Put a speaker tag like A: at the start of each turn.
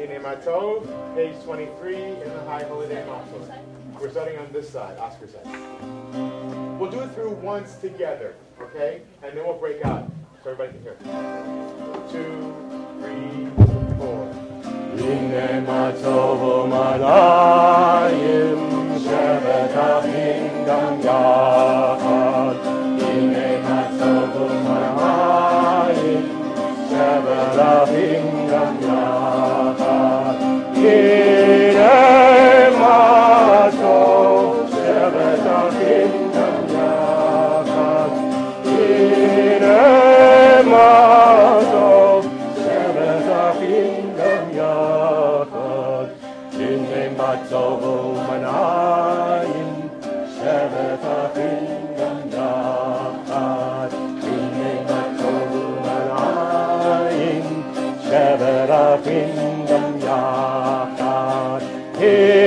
A: Hine Matov, page 23 in the High Holiday Machzor. We're starting on this side, Oscar side. We'll do it through once together, okay? And then we'll break out so everybody can hear. 2, 3, 4. Hine Matov U'Malayim Shevet Achim Gam Yachad. Hine Matov U'Malayim Shevet Achim Gam Yachad. Hine Matov Shevet Achim Gam Yachad. Hine Matov Shevet Achim Gam Yachad. Hine Matov U'Malayim Shevet Achim Gam Yachad. Hine Matov U'Malayim Shevet Achim Gam Yachad.